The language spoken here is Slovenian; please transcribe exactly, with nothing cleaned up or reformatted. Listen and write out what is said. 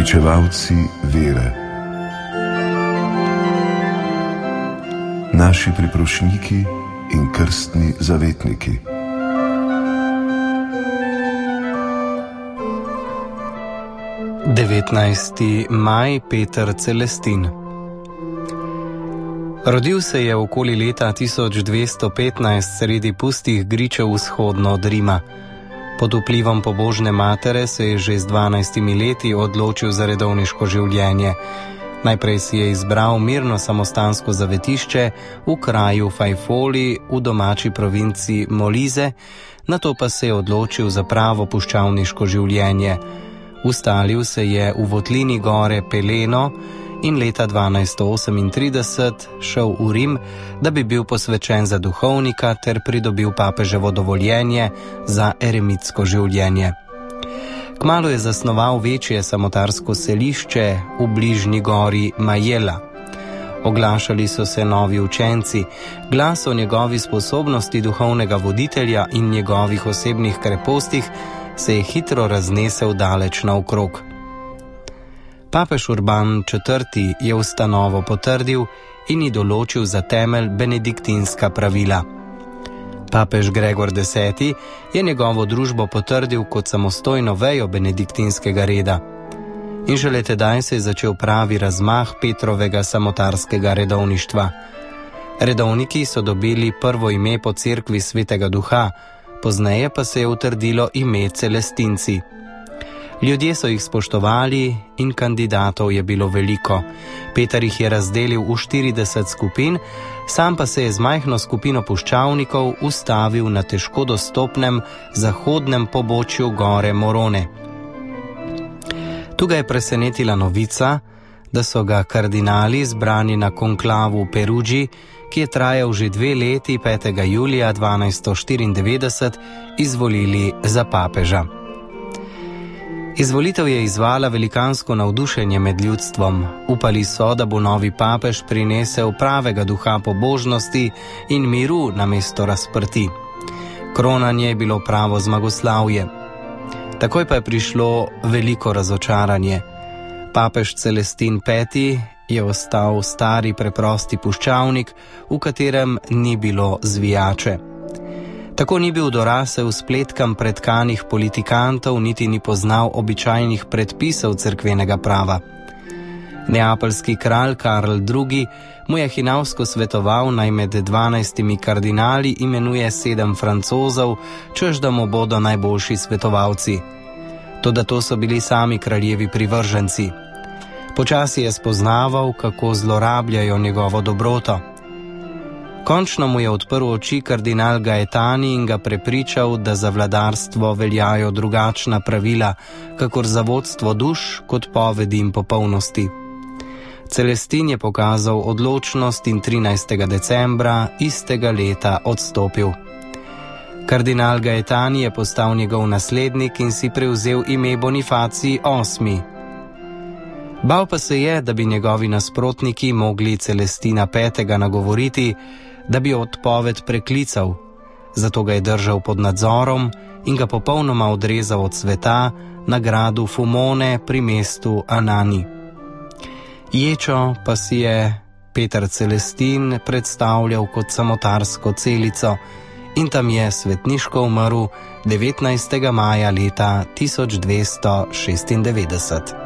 Pričevalci vere. Naši priprošniki in krstni zavetniki. devetnajsti maj, Peter Celestin. Rodil se je okoli leta tisoč dvesto petnajst sredi pustih gričev vzhodno od Rima. Pod vplivom pobožne matere se je že z dvanajstimi leti odločil za redovniško življenje. Najprej si je izbral mirno samostansko zavetišče v kraju Fajfoli v domači provinci Molise, nato pa se je odločil za pravo puščavniško življenje. Ustalil se je v votlini gore Peleno in leta dvanajsto osemintrideset šel v Rim, da bi bil posvečen za duhovnika ter pridobil papeževo dovoljenje za eremitsko življenje. Kmalu je zasnoval večje samotarsko selišče v bližnji gori Majela. Oglašali so se novi učenci, glas o njegovi sposobnosti duhovnega voditelja in njegovih osebnih krepostih se je hitro raznesel daleč naokrog. Papež Urban četrti je ustanovo potrdil in ji določil za temelj benediktinska pravila. Papež Gregor deseti je njegovo družbo potrdil kot samostojno vejo benediktinskega reda. In šele tedaj se je začel pravi razmah Petrovega samotarskega redovništva. Redovniki so dobili prvo ime po cerkvi Svetega Duha, pozneje pa se je utrdilo ime Celestinci. Ljudje so jih spoštovali in kandidatov je bilo veliko. Peter jih je razdelil v štirideset skupin, sam pa se je z majhno skupino puščavnikov ustavil na težko dostopnem zahodnem pobočju gore Morone. Tu ga je presenetila novica, da so ga kardinali zbrani na konklavu v Perugii, ki je trajal že dve leti, petega julija dvanajsto štiriindevetdeset, izvolili za papeža. Izvolitev je izvala velikansko navdušenje med ljudstvom. Upali so, da bo novi papež prinesel pravega duha pobožnosti in miru namesto razprti. Kronanje je bilo pravo zmagoslavje. Takoj pa je prišlo veliko razočaranje. Papež Celestin peti je ostal stari preprosti puščavnik, v katerem ni bilo zvijače. Tako ni bil dorasel spletkam pretkanih politikantov, niti ni poznal običajnih predpisov cerkvenega prava. Neapeljski kralj Karl drugi mu je hinavsko svetoval, naj med dvanajstimi kardinali imenuje sedem Francozov, češ da mu bodo najboljši svetovalci. Toda to so bili sami kraljevi privrženci. Počasi je spoznaval, kako zlorabljajo njegovo dobroto. Končno mu je odprl oči kardinal Gaetani in ga prepričal, da za vladarstvo veljajo drugačna pravila, kakor za vodstvo duš kot povedi in popolnosti. Celestin je pokazal odločnost in trinajstega decembra istega leta odstopil. Kardinal Gaetani je postal njegov naslednik in si prevzel ime Bonifacij osmi. Bal pa se je, da bi njegovi nasprotniki mogli Celestina petega nagovoriti, da bi odpoved preklical, zato ga je držal pod nadzorom in ga popolnoma odrezal od sveta na gradu Fumone pri mestu Anani. Ječo pa si je Peter Celestin predstavljal kot samotarsko celico in tam je svetniško umrl devetnajstega maja leta tisoč dvesto šestindevetdeset.